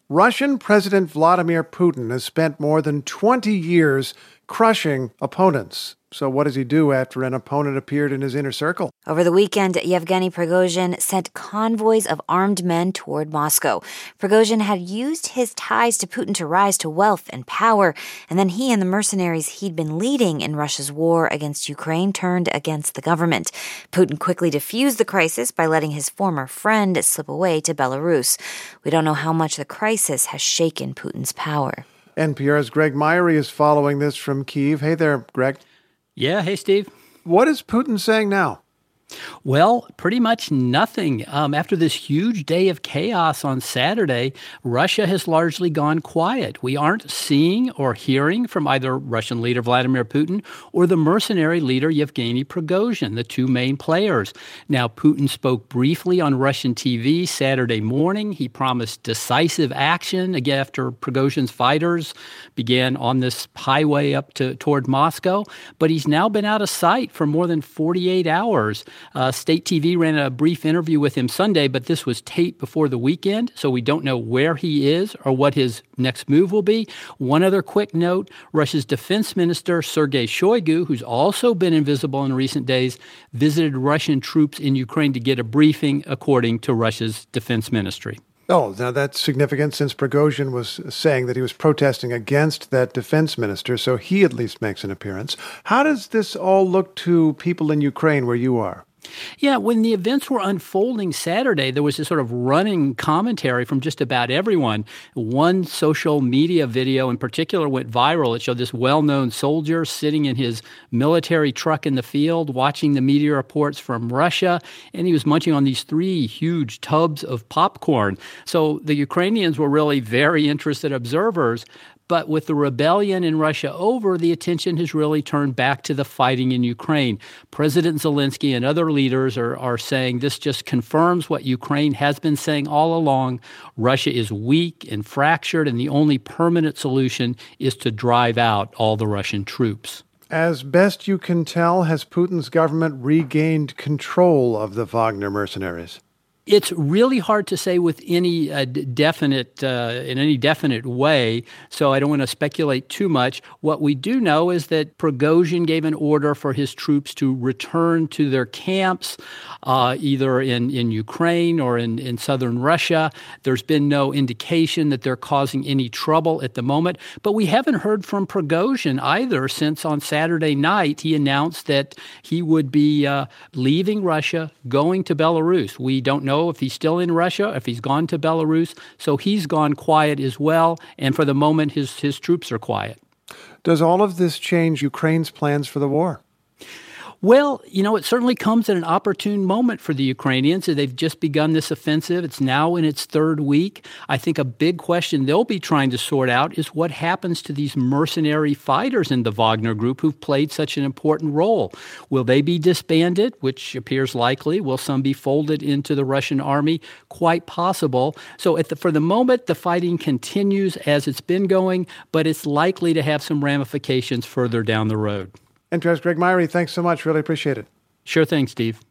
Russian President Vladimir Putin has spent more than 20 years crushing opponents. So what does he do after an opponent appeared in his inner circle? Over the weekend, Yevgeny Prigozhin sent convoys of armed men toward Moscow. Prigozhin had used his ties to Putin to rise to wealth and power, and then he and the mercenaries he'd been leading in Russia's war against Ukraine turned against the government. Putin quickly diffused the crisis by letting his former friend slip away to Belarus. We don't know how much the crisis has shaken Putin's power. NPR's Greg Myrie is following this from Kyiv. Hey there, Greg. Yeah, hey, Steve. What is Putin saying now? Well, pretty much nothing. After this huge day of chaos on Saturday, Russia has largely gone quiet. We aren't seeing or hearing from either Russian leader Vladimir Putin or the mercenary leader Yevgeny Prigozhin, the two main players. Now, Putin spoke briefly on Russian TV Saturday morning. He promised decisive action again after Prigozhin's fighters began on this highway up toward Moscow. But he's now been out of sight for more than 48 hours. State TV ran a brief interview with him Sunday, but this was taped before the weekend, so we don't know where he is or what his next move will be. One other quick note, Russia's defense minister, Sergei Shoigu, who's also been invisible in recent days, visited Russian troops in Ukraine to get a briefing, according to Russia's defense ministry. Oh, now that's significant since Prigozhin was saying that he was protesting against that defense minister, so he at least makes an appearance. How does this all look to people in Ukraine where you are? Yeah, when the events were unfolding Saturday, there was this sort of running commentary from just about everyone. One social media video in particular went viral. It showed this well-known soldier sitting in his military truck in the field, watching the media reports from Russia, and he was munching on these 3 huge tubs of popcorn. So the Ukrainians were really very interested observers. But with the rebellion in Russia over, the attention has really turned back to the fighting in Ukraine. President Zelensky and other leaders are saying this just confirms what Ukraine has been saying all along. Russia is weak and fractured, and the only permanent solution is to drive out all the Russian troops. As best you can tell, has Putin's government regained control of the Wagner mercenaries? It's really hard to say with any definite way, so I don't want to speculate too much. What we do know is that Prigozhin gave an order for his troops to return to their camps, either in Ukraine or in southern Russia. There's been no indication that they're causing any trouble at the moment, but we haven't heard from Prigozhin either since on Saturday night he announced that he would be leaving Russia, going to Belarus. We don't know if he's still in Russia, if he's gone to Belarus. So he's gone quiet as well. And for the moment, his troops are quiet. Does all of this change Ukraine's plans for the war? Well, it certainly comes at an opportune moment for the Ukrainians. They've just begun this offensive. It's now in its 3rd week. I think a big question they'll be trying to sort out is what happens to these mercenary fighters in the Wagner Group who've played such an important role. Will they be disbanded, which appears likely? Will some be folded into the Russian army? Quite possible. So for the moment, the fighting continues as it's been going, but it's likely to have some ramifications further down the road. NPR's Greg Myrie, thanks so much. Really appreciate it. Sure thing, Steve.